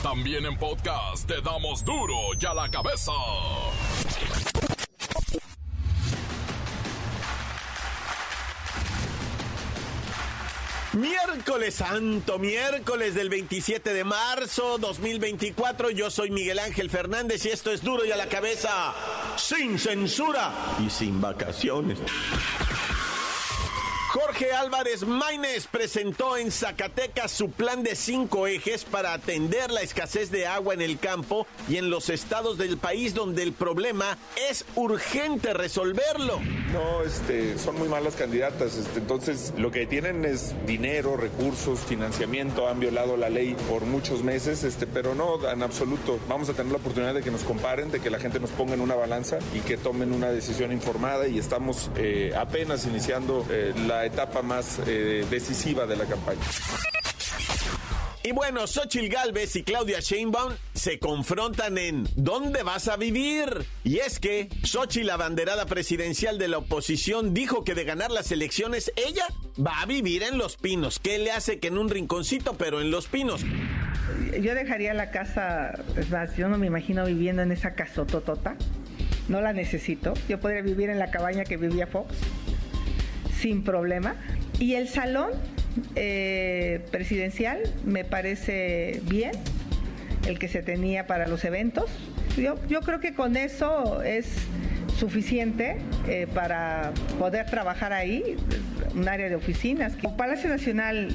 También en podcast te damos duro y a la cabeza. Miércoles Santo, miércoles del 27 de marzo 2024. Yo soy Miguel Ángel Fernández y esto es Duro y a la Cabeza, sin censura y sin vacaciones. Jorge Álvarez Maínez presentó en Zacatecas su plan de 5 ejes para atender la escasez de agua en el campo y en los estados del país donde el problema es urgente resolverlo. No, son muy malas candidatas, entonces lo que tienen es dinero, recursos, financiamiento, han violado la ley por muchos meses, pero no, en absoluto. Vamos a tener la oportunidad de que nos comparen, de que la gente nos ponga en una balanza y que tomen una decisión informada, y estamos apenas iniciando la etapa más decisiva de la campaña. Y bueno, Xóchitl Gálvez y Claudia Sheinbaum se confrontan en ¿dónde vas a vivir? Y es que Xóchitl, la abanderada presidencial de la oposición, dijo que de ganar las elecciones ella va a vivir en Los Pinos. ¿Qué le hace que en un rinconcito, pero en Los Pinos? Yo dejaría la casa, es más, yo no me imagino viviendo en esa casototota. No la necesito. Yo podría vivir en la cabaña que vivía Fox sin problema. Y el salón presidencial me parece bien, el que se tenía para los eventos. Yo creo que con eso es suficiente para poder trabajar ahí, un área de oficinas. En Palacio Nacional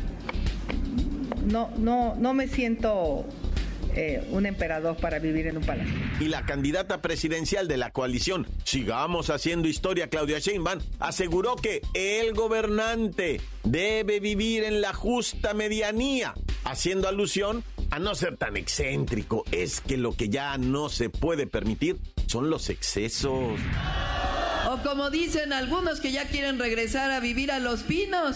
no me siento un emperador para vivir en un palacio. Y la candidata presidencial de la coalición Sigamos Haciendo Historia, Claudia Sheinbaum, aseguró que el gobernante debe vivir en la justa medianía, haciendo alusión a no ser tan excéntrico. Es que lo que ya no se puede permitir son los excesos. O como dicen algunos que ya quieren regresar a vivir a Los Pinos.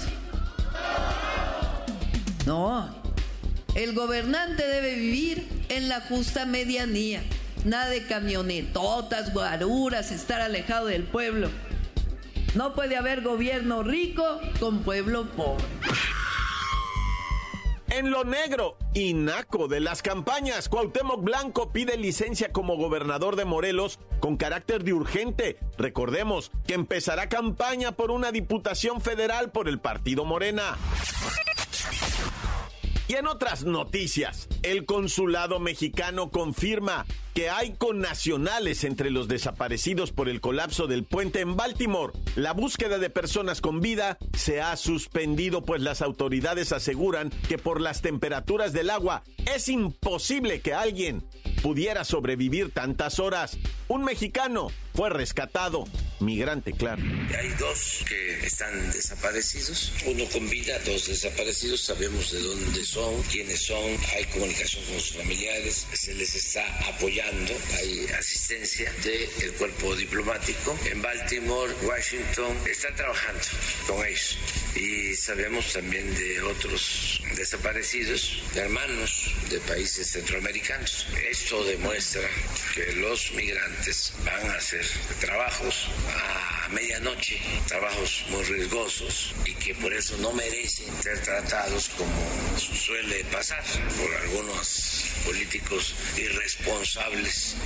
No, el gobernante debe vivir en la justa medianía. Nada de camionetotas, guaruras, estar alejado del pueblo. No puede haber gobierno rico con pueblo pobre. En lo negro y naco de las campañas, Cuauhtémoc Blanco pide licencia como gobernador de Morelos con carácter de urgente. Recordemos que empezará campaña por una diputación federal por el partido Morena. Y en otras noticias, el consulado mexicano confirma que hay connacionales entre los desaparecidos por el colapso del puente en Baltimore. La búsqueda de personas con vida se ha suspendido, pues las autoridades aseguran que por las temperaturas del agua es imposible que alguien pudiera sobrevivir tantas horas. Un mexicano fue rescatado, migrante, claro. Hay 2 que están desaparecidos, 1 con vida, 2 desaparecidos, sabemos de dónde son, quiénes son, hay comunicación con sus familiares, se les está apoyando, hay asistencia del cuerpo diplomático en Baltimore, Washington, están trabajando con ellos. Y sabemos también de otros desaparecidos, de hermanos de países centroamericanos. Esto demuestra que los migrantes van a hacer trabajos a medianoche, trabajos muy riesgosos, y que por eso no merecen ser tratados como suele pasar por algunos políticos irresponsables.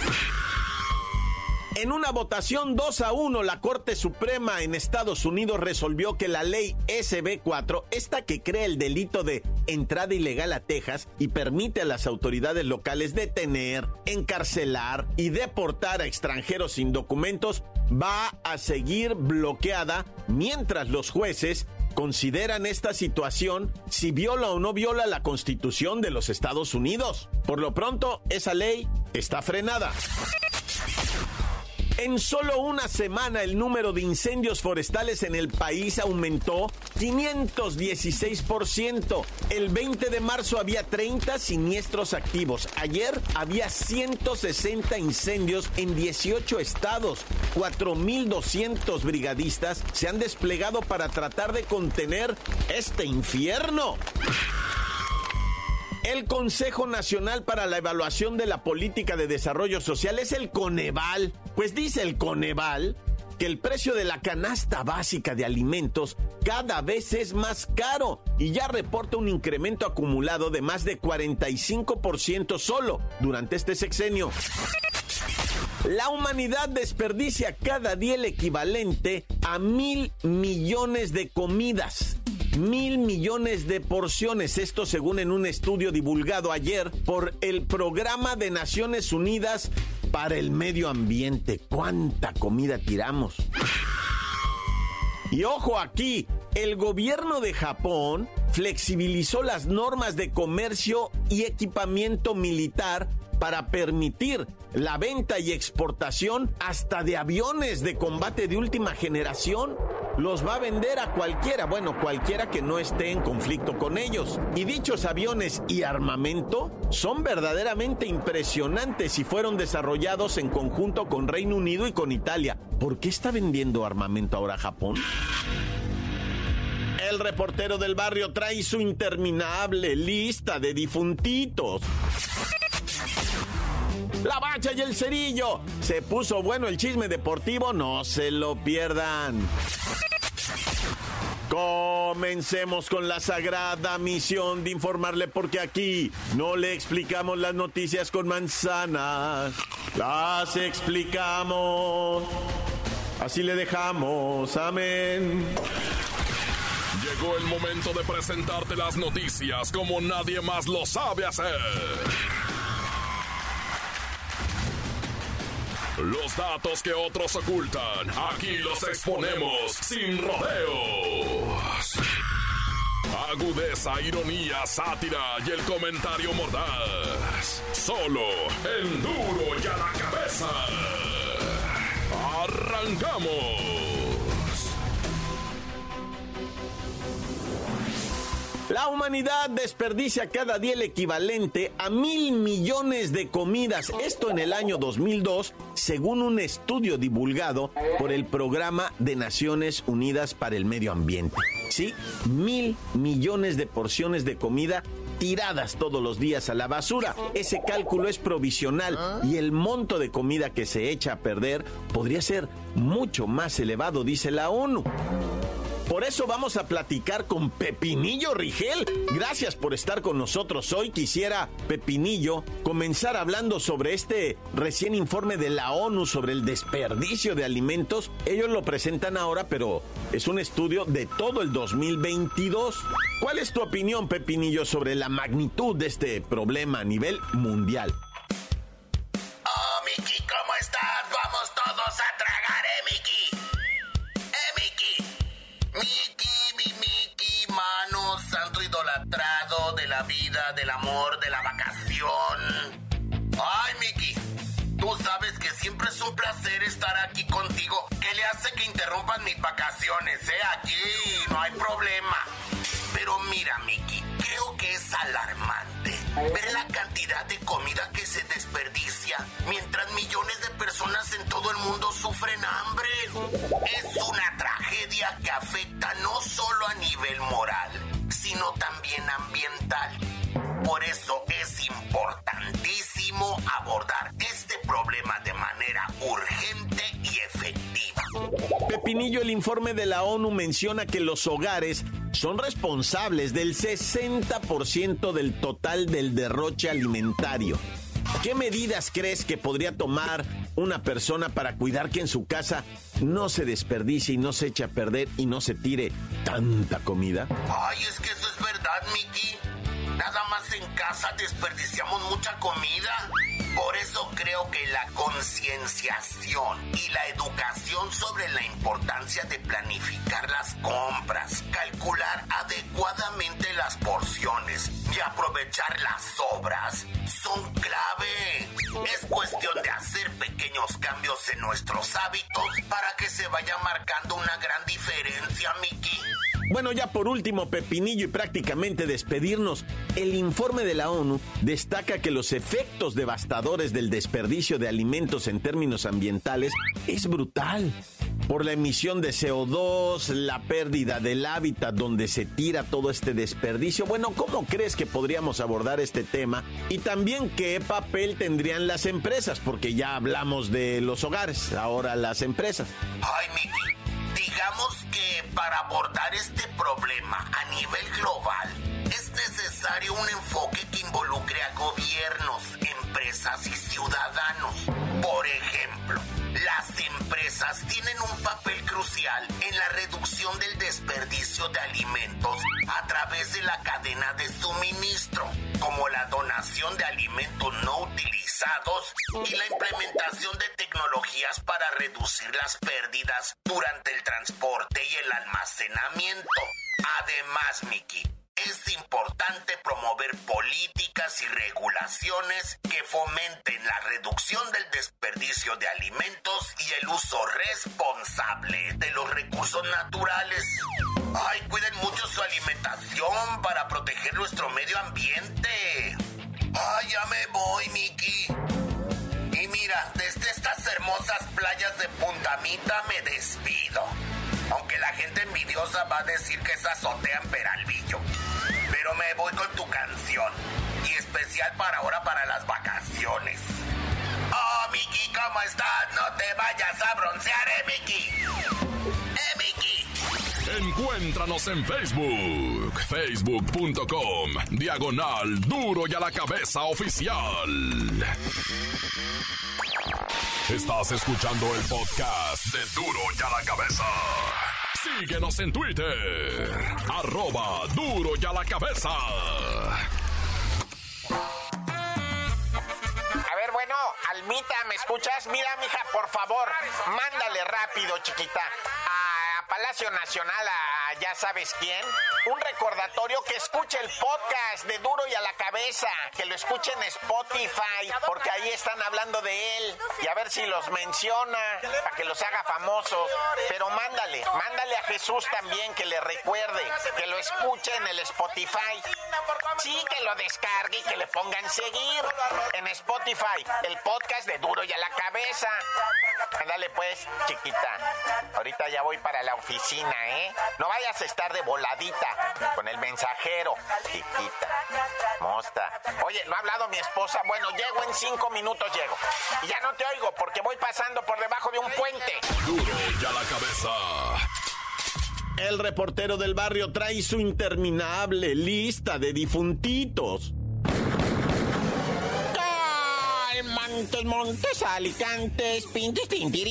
En una votación 2-1, la Corte Suprema en Estados Unidos resolvió que la ley SB4, esta que crea el delito de entrada ilegal a Texas y permite a las autoridades locales detener, encarcelar y deportar a extranjeros sin documentos, va a seguir bloqueada mientras los jueces consideran esta situación si viola o no viola la Constitución de los Estados Unidos. Por lo pronto, esa ley está frenada. En solo una semana, el número de incendios forestales en el país aumentó 516%. El 20 de marzo había 30 siniestros activos. Ayer había 160 incendios en 18 estados. 4,200 brigadistas se han desplegado para tratar de contener este infierno. El Consejo Nacional para la Evaluación de la Política de Desarrollo Social es el Coneval. Pues dice el Coneval que el precio de la canasta básica de alimentos cada vez es más caro y ya reporta un incremento acumulado de más de 45% solo durante este sexenio. La humanidad desperdicia cada día el equivalente a 1,000 millones de comidas. 1,000 millones de porciones, esto según en un estudio divulgado ayer por el Programa de Naciones Unidas para el Medio Ambiente. ¿Cuánta comida tiramos? Y ojo aquí, el gobierno de Japón flexibilizó las normas de comercio y equipamiento militar para permitir la venta y exportación hasta de aviones de combate de última generación. Los va a vender a cualquiera, cualquiera que no esté en conflicto con ellos. Y dichos aviones y armamento son verdaderamente impresionantes y fueron desarrollados en conjunto con Reino Unido y con Italia. ¿Por qué está vendiendo armamento ahora Japón? El reportero del barrio trae su interminable lista de difuntitos. La Bacha y el Cerillo. Se puso bueno el chisme deportivo, no se lo pierdan. Comencemos con la sagrada misión de informarle, porque aquí no le explicamos las noticias con manzanas, las explicamos, así le dejamos, amén. Llegó el momento de presentarte las noticias como nadie más lo sabe hacer. Los datos que otros ocultan, aquí los exponemos sin rodeos. Agudeza, ironía, sátira y el comentario mordaz. Solo en Duro y a la Cabeza. ¡Arrancamos! La humanidad desperdicia cada día el equivalente a 1,000 millones de comidas. Esto en el año 2002, según un estudio divulgado por el Programa de Naciones Unidas para el Medio Ambiente. Sí, 1,000 millones de porciones de comida tiradas todos los días a la basura. Ese cálculo es provisional y el monto de comida que se echa a perder podría ser mucho más elevado, dice la ONU. Por eso vamos a platicar con Pepinillo Rigel. Gracias por estar con nosotros hoy. Quisiera, Pepinillo, comenzar hablando sobre este recién informe de la ONU sobre el desperdicio de alimentos. Ellos lo presentan ahora, pero es un estudio de todo el 2022. ¿Cuál es tu opinión, Pepinillo, sobre la magnitud de este problema a nivel mundial? Oh, Miki, ¿cómo estás? Vamos todos a tragar, Miki. Miki, mano, santo idolatrado de la vida, del amor, de la vacación. Ay, Miki, tú sabes que siempre es un placer estar aquí contigo. ¿Qué le hace que interrumpan mis vacaciones, Aquí no hay problema. Pero mira, Miki, creo que es alarmante ver la cantidad de comida que se desperdicia mientras millones de personas en todo el mundo sufren hambre. Es una tragedia que afecta no solo a nivel moral, sino también ambiental. Por eso es importantísimo abordar este problema de manera urgente y efectiva. Pepinillo, el informe de la ONU menciona que los hogares son responsables del 60% del total del derroche alimentario. ¿Qué medidas crees que podría tomar una persona para cuidar que en su casa no se desperdicie y no se eche a perder y no se tire tanta comida? Ay, es que eso es verdad, Miki. Nada más en casa desperdiciamos mucha comida. Por eso creo que la concienciación y la educación sobre la importancia de planificar las compras, calcular adecuadamente las porciones y aprovechar las sobras son clave. Es cuestión de hacer pequeños cambios en nuestros hábitos para que se vaya marcando una gran diferencia, Miki. Bueno, ya por último, Pepinillo, y prácticamente despedirnos, el informe de la ONU destaca que los efectos devastadores del desperdicio de alimentos en términos ambientales es brutal. Por la emisión de CO2, la pérdida del hábitat donde se tira todo este desperdicio. Bueno, ¿cómo crees que podríamos abordar este tema? Y también, ¿qué papel tendrían las empresas? Porque ya hablamos de los hogares, ahora las empresas. Ay, Miki, digamos que que para abordar este problema a nivel global es necesario un enfoque que involucre a gobiernos, empresas y ciudadanos. Por ejemplo, las empresas tienen un papel crucial en la reducción del desperdicio de alimentos a través de la cadena de suministro, como la donación de alimentos no utilizados y la implementación de tecnologías para reducir las pérdidas durante el transporte y el almacenamiento. Además, Miki, es importante promover políticas y regulaciones que fomenten la reducción del desperdicio de alimentos y el uso responsable de los recursos naturales. Ay, cuiden mucho su alimentación para proteger nuestro medio ambiente. Ay, ya me voy, Miki. Y mira, desde estas hermosas playas de Punta Mita me despido. Aunque la gente envidiosa va a decir que es azotea en Peralvillo. Pero me voy con tu canción. Y especial para ahora, para las vacaciones. Oh, Miki, ¿cómo estás? No te vayas a broncear, Miki. Miki. Encuéntranos en Facebook, facebook.com/Duro y a la Cabeza Oficial. Estás escuchando el podcast de Duro y a la Cabeza. Síguenos en Twitter, @Duro y a la Cabeza. A ver, bueno, Almita, ¿me escuchas? Mira, mija, por favor, mándale rápido, chiquita, a Palacio Nacional, a ya sabes quién, un recordatorio que escuche el podcast de Duro y a la Cabeza, que lo escuche en Spotify, porque ahí están hablando de él, y a ver si los menciona, para que los haga famosos. Pero mándale a Jesús también, que le recuerde, que lo escuche en el Spotify. Sí, que lo descargue y que le pongan seguir en Spotify, el podcast de Duro y a la Cabeza. Ándale pues, chiquita, ahorita ya voy para la oficina, ¿eh? No vayas a estar de voladita con el mensajero, chiquita, mosta. Oye, ¿no ha hablado mi esposa? Bueno, llego en 5 minutos, llego. Y ya no te oigo porque voy pasando por debajo de un puente. Duro y a la Cabeza. El reportero del barrio trae su interminable lista de difuntitos. Montes, Alicantes, Pintes,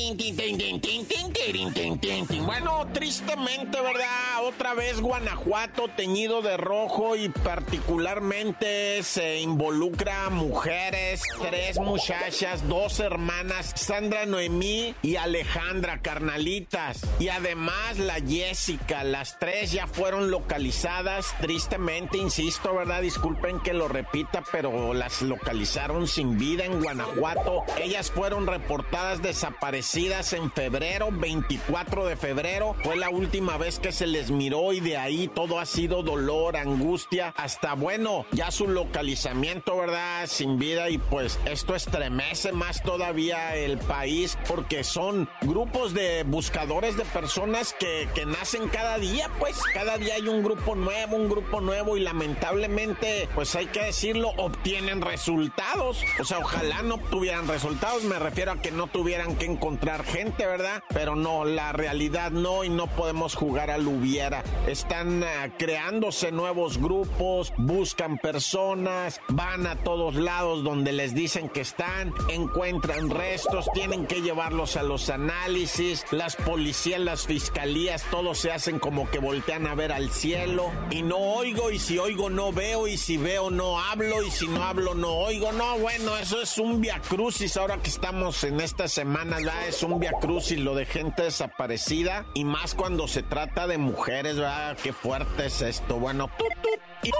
Bueno, tristemente, ¿verdad? Otra vez Guanajuato teñido de rojo y particularmente se involucra a mujeres, 3 muchachas, 2 hermanas, Sandra, Noemí y Alejandra, carnalitas. Y además la Jessica, las 3 ya fueron localizadas, tristemente, insisto, ¿verdad? Disculpen que lo repita, pero las localizaron sin vida en Guanajuato. Ellas fueron reportadas desaparecidas en febrero, 24 de febrero. Fue la última vez que se les miró y de ahí todo ha sido dolor, angustia, hasta, bueno, ya su localizamiento, ¿verdad? Sin vida. Y pues esto estremece más todavía el país porque son grupos de buscadores de personas que nacen cada día, pues cada día hay un grupo nuevo y lamentablemente, pues hay que decirlo, obtienen resultados. O sea, ojalá no tuvieran resultados, me refiero a que no tuvieran que encontrar gente, ¿verdad? Pero no, la realidad no, y no podemos jugar al hubiera. Están creándose nuevos grupos, buscan personas, van a todos lados donde les dicen que están, encuentran restos, tienen que llevarlos a los análisis, las policías, las fiscalías, todos se hacen como que voltean a ver al cielo, y no oigo, y si oigo no veo, y si veo no hablo, y si no hablo no oigo. No, bueno, eso es un viacrucis ahora que estamos en esta semana, ¿verdad? Es un viacrucis lo de gente desaparecida, y más cuando se trata de mujeres, ¿verdad? Qué fuerte es esto. Bueno, y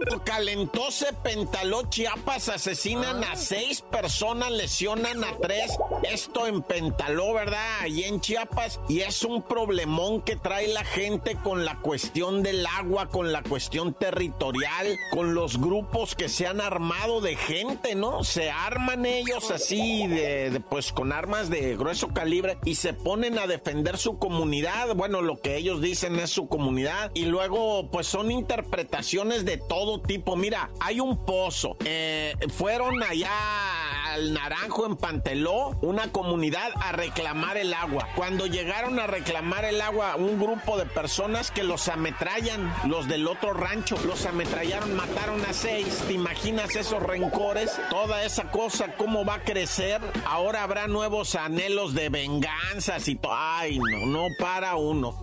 calentóse Pentaló, Chiapas, asesinan a 6 personas, lesionan a 3. Esto en Pentaló, ¿verdad? Allí en Chiapas. Y es un problemón que trae la gente con la cuestión del agua, con la cuestión territorial, con los grupos que se han armado de gente, ¿no? Se arman ellos así, pues con armas de grueso calibre y se ponen a defender su comunidad. Bueno, lo que ellos dicen es su comunidad. Y luego, pues son interpretaciones de todo tipo. Mira, hay un pozo. Fueron allá al Naranjo, en Panteló, una comunidad a reclamar el agua. Cuando llegaron a reclamar el agua, un grupo de personas que los ametrallan, los del otro rancho, los ametrallaron, mataron a 6. ¿Te imaginas esos rencores? Toda esa cosa, ¿cómo va a crecer? Ahora habrá nuevos anhelos de venganzas y todo. Ay, no para uno.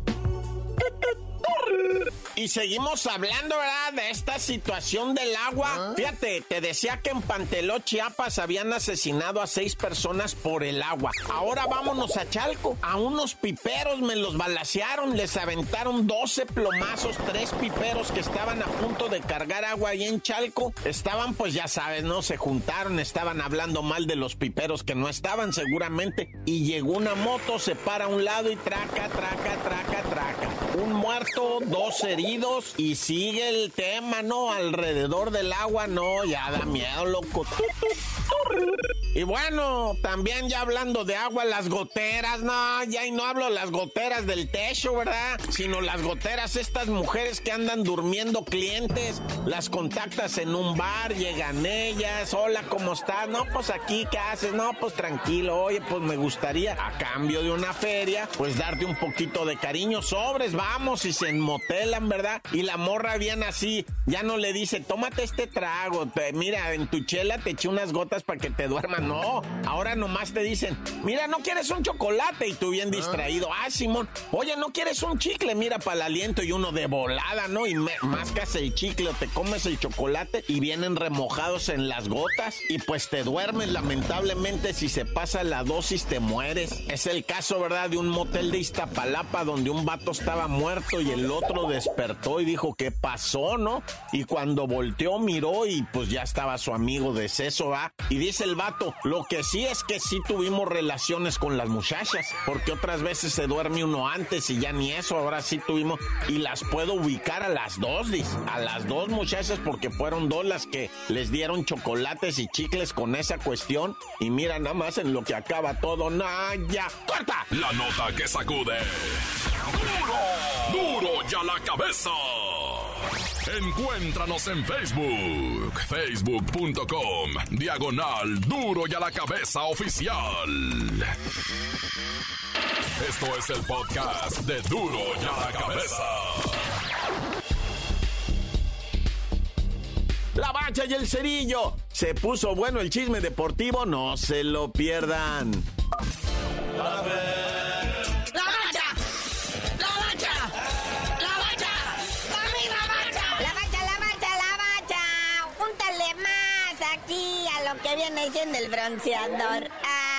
Y seguimos hablando, ¿verdad?, de esta situación del agua. Fíjate, te decía que en Panteló, Chiapas, habían asesinado a 6 personas por el agua. Ahora vámonos a Chalco. A unos piperos me los balacearon, les aventaron 12 plomazos, 3 piperos que estaban a punto de cargar agua ahí en Chalco. Estaban, pues ya sabes, ¿no? Se juntaron, estaban hablando mal de los piperos que no estaban seguramente. Y llegó una moto, se para a un lado y traca. Un muerto, 2 heridos y sigue el tema, ¿no? Alrededor del agua, no, ya da miedo, loco. Y bueno, también ya hablando de agua, las goteras, no, ya y no hablo las goteras del techo, ¿verdad? Sino las goteras, estas mujeres que andan durmiendo clientes, las contactas en un bar, llegan ellas, hola, ¿cómo estás? No, pues aquí, ¿qué haces? No, pues tranquilo, oye, pues me gustaría, a cambio de una feria, pues darte un poquito de cariño, sobres, vamos, y se enmotelan, ¿verdad? Y la morra bien así, ya no le dice, tómate este trago, mira, en tu chela te eché unas gotas para que te duermas. No, ahora nomás te dicen, mira, ¿no quieres un chocolate? Y tú bien distraído, Simón, oye, ¿no quieres un chicle? Mira, para el aliento, y uno de volada, ¿no? Y mascas el chicle o te comes el chocolate y vienen remojados en las gotas y pues te duermes. Lamentablemente, si se pasa la dosis te mueres. Es el caso, ¿verdad?, de un motel de Iztapalapa donde un vato estaba muerto y el otro despertó y dijo, ¿qué pasó, no? Y cuando volteó, miró y pues ya estaba su amigo deceso, ¿va? Y dice el vato, lo que sí es que sí tuvimos relaciones con las muchachas, porque otras veces se duerme uno antes y ya ni eso, ahora sí tuvimos, y las puedo ubicar a las 2, dice, a las 2 muchachas, porque fueron 2 las que les dieron chocolates y chicles con esa cuestión, y mira nada más en lo que acaba todo, ya, ¡corta! La nota que sacude. ¡Duro ya la cabeza! Encuéntranos en Facebook, facebook.com/Duro y a la Cabeza Oficial. Esto es el podcast de Duro y a la Cabeza. La Bacha y el Cerillo. Se puso bueno el chisme deportivo, no se lo pierdan. La Júntale más aquí a lo que viene siendo el bronceador.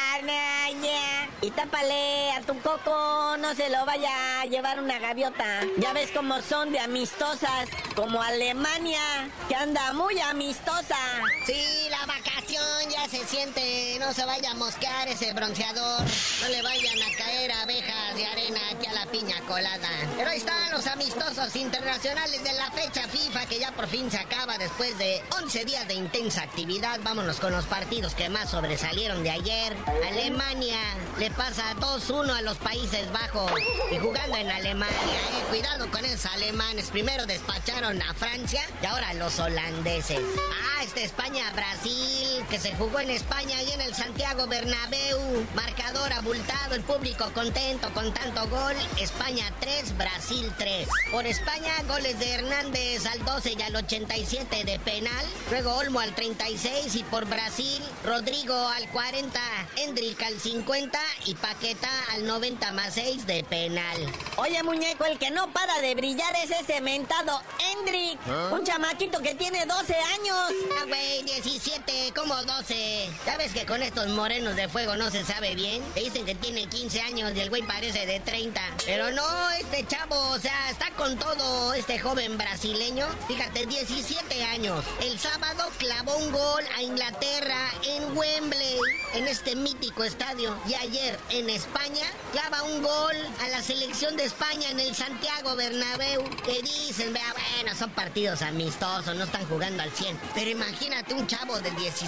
Y tápale a tu coco, no se lo vaya a llevar una gaviota. Ya ves cómo son de amistosas, como Alemania, que anda muy amistosa. Sí, la vacación ya se siente, no se vaya a mosquear ese bronceador. No le vayan a caer abejas de arena aquí a la piña colada. Pero ahí están los amistosos internacionales de la fecha FIFA, que ya por fin se acaba después de 11 días de intensa actividad. Vámonos con los partidos que más sobresalieron de ayer. Alemania le pasa 2-1 a los Países Bajos y jugando en Alemania, cuidado con esos alemanes. Primero despacharon a Francia y ahora los holandeses. España-Brasil, que se jugó en España y en el Santiago Bernabéu. Marcador abultado, el público contento con tanto gol. España 3, Brasil 3. Por España, goles de Hernández al 12 y al 87 de penal. Luego Olmo al 36 y por Brasil, Rodrigo al 40, Endrick al 50 y Paquetá al 90+6 de penal. Oye, muñeco, el que no para de brillar es ese mentado Endrick. Un chamaquito que tiene 12 años. Güey, 17, ¿cómo 12? ¿Sabes que con estos morenos de fuego no se sabe bien? Te dicen que tiene 15 años y el güey parece de 30. Pero no, este chavo, o sea, está con todo este joven brasileño. Fíjate, 17 años. El sábado clavó un gol a Inglaterra en Wembley, en este mítico estadio. Y ayer en España clava un gol a la selección de España en el Santiago Bernabéu. Que dicen, vea, bueno, son partidos amistosos, no están jugando al 100. Pero imagínate un chavo de 17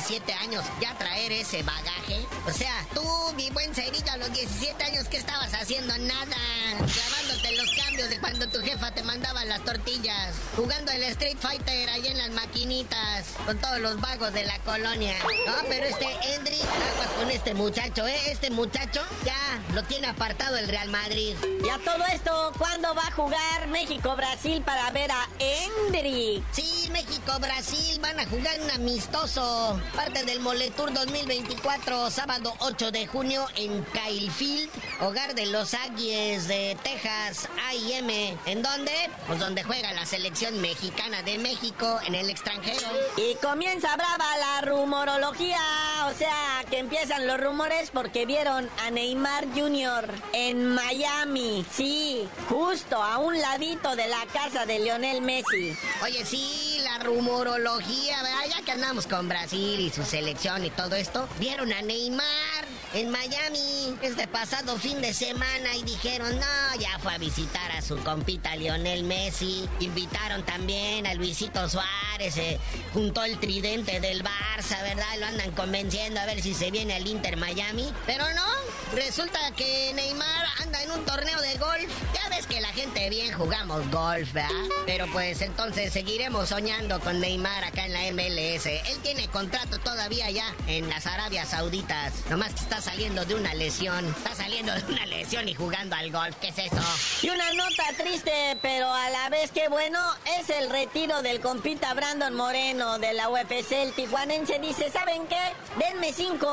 17 años ya traer ese bagaje. O sea, tú, mi buen Cerillo, a los 17 años, ¿qué estabas haciendo? Nada. Clavándote los cambios de cuando tu jefa te mandaba las tortillas. Jugando el Street Fighter ahí en las maquinitas. Con todos los vagos de la colonia. No, pero Endrick, aguas con este muchacho, Este muchacho ya lo tiene apartado el Real Madrid. Y a todo esto, ¿cuándo va a jugar México-Brasil para ver a Endrick? Sí, México-Brasil van a jugar un amistoso. Parte del Moletour 2024, sábado 8 de junio en Kyle Field, hogar de los Aggies de Texas A&M. ¿En dónde? Pues donde juega la selección mexicana de México en el extranjero. Y comienza brava la rumorología, o sea, que empiezan los rumores porque vieron a Neymar Jr. en Miami. Sí, justo a un ladito de la casa de Lionel Messi. Oye, sí, la rumorología, ¿verdad? Ya que andamos con Brasil y su selección y todo esto, vieron a Neymar en Miami este pasado fin de semana y dijeron, no, ya fue a visitar a su compita Lionel Messi. Invitaron también a Luisito Suárez, juntó el tridente del Barça, ¿verdad? Lo andan convenciendo a ver si se viene al Inter Miami. Pero no, resulta que Neymar anda en un torneo de golf. Ya ves que la gente bien jugamos golf, ¿verdad? Pero pues entonces seguiremos soñando con Neymar acá en la MLS. Él tiene contrato todavía ya en las Arabias Sauditas. Nomás que está saliendo de una lesión. Está saliendo de una lesión y jugando al golf. ¿Qué es eso? Y una nota triste, pero a la vez que bueno, es el retiro del compita Brandon Moreno de la UFC. El tijuanense dice, ¿saben qué? Denme cinco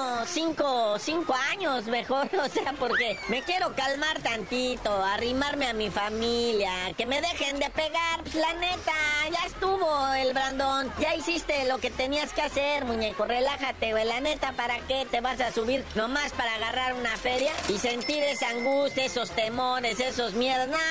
años mejor, o sea, porque me quiero calmar tantito, arrimarme a mi familia, que me dejen de pegar. Pues la neta, ya estuvo el Brandon. Ya hiciste lo que tenías que hacer, muñeco. Relájate, güey. La neta, ¿para qué te vas a subir nomás para agarrar una feria y sentir esa angustia, esos temores, esos miedos? No.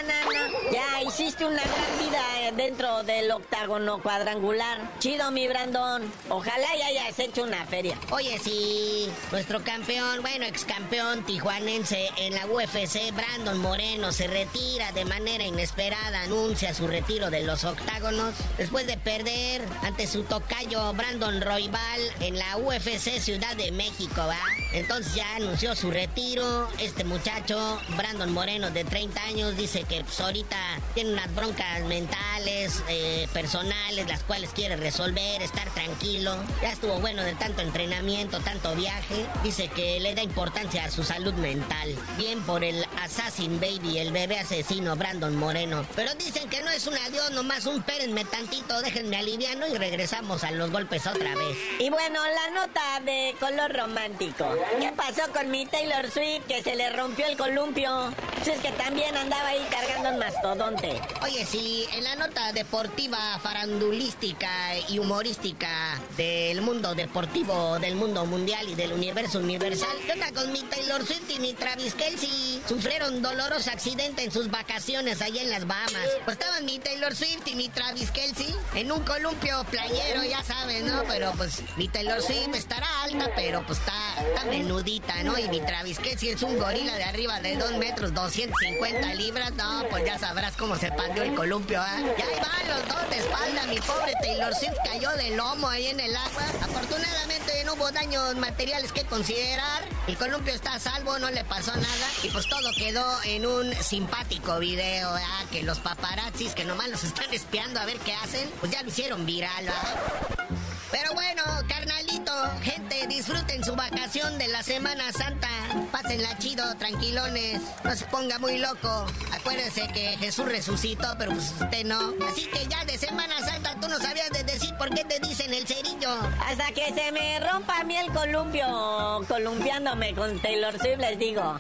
Ya hiciste una gran vida dentro del octágono cuadrangular. Chido, mi Brandon. Ojalá ya hayas hecho una feria. Oye, sí, nuestro campeón, bueno, ex campeón tijuanense en la UFC, Brandon Moreno, se retira de manera inesperada, anuncia su retiro de los octágonos después de perder ante su tocayo Brandon Royval en la UFC Ciudad de México, ¿va? Entonces ya anunció su retiro. Este muchacho, Brandon Moreno, de 30 años, dice que pues, ahorita tiene unas broncas mentales, personales, las cuales quiere resolver, estar tranquilo. Ya estuvo bueno de tanto entrenamiento, tanto viaje. Dice que le da importancia a su salud mental. Bien por el Assassin Baby, el bebé asesino Brandon Moreno. Pero dicen que no es un adiós, nomás un pérenme tantito, déjenme aliviano y regresamos a los golpes otra vez. Y bueno, la nota de color romántico. ¿Qué pasó con mi Taylor Swift que se le rompió el columpio? Si es que también andaba ahí cargando un mastodonte. Oye, sí, en la nota deportiva, farandulística y humorística del mundo deportivo, del mundo mundial y del universo universal, ¿qué onda con mi Taylor Swift y mi Travis Kelce? Sufrieron doloroso accidente en sus vacaciones allá en las Bahamas. Pues estaban mi Taylor Swift y mi Travis Kelce en un columpio playero, ya sabes, ¿no? Pero pues mi Taylor Swift estará alta, pero pues está menudita, ¿no? Y mi Travis Kelce es un gorila de arriba de 2 metros, 250 libras. No, pues ya sabrás cómo se pandeó el columpio, ¿eh? Y ahí van los dos de espalda. Mi pobre Taylor Swift cayó de lomo ahí en el agua. Afortunadamente no hubo daños materiales que considerar. El columpio está a salvo, no le pasó nada. Y pues todo quedó en un simpático video, ¿eh? Que los paparazzis que nomás los están espiando a ver qué hacen, pues ya lo hicieron viral, ¿eh? Pero bueno, carnalito, gente, disfruten su vacación de la Semana Santa. Pásenla chido, tranquilones. No se ponga muy loco. Acuérdense que Jesús resucitó, pero pues usted no. Así que ya de Semana Santa tú no sabías de decir por qué te dicen el cerillo. Hasta que se me rompa a mí el columpio, columpiándome con Taylor Swift, les digo.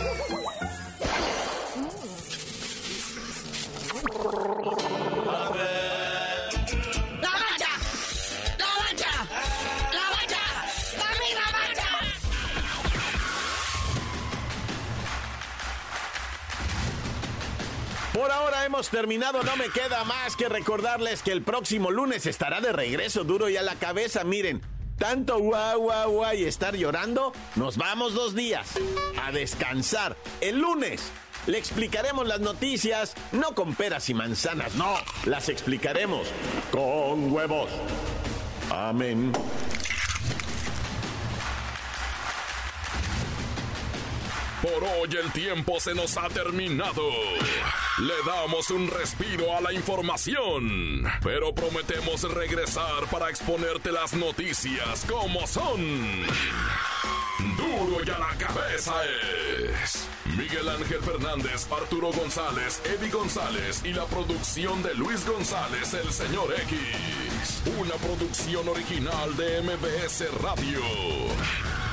Por ahora hemos terminado, no me queda más que recordarles que el próximo lunes estará de regreso Duro y a la Cabeza. Miren, tanto guau y estar llorando, nos vamos 2 días a descansar. El lunes le explicaremos las noticias, no con peras y manzanas, no, las explicaremos con huevos. Amén. Por hoy el tiempo se nos ha terminado. Le damos un respiro a la información, pero prometemos regresar para exponerte las noticias como son. Duro y a la cabeza es Miguel Ángel Fernández, Arturo González, Eddie González y la producción de Luis González, el señor X. Una producción original de MBS Radio.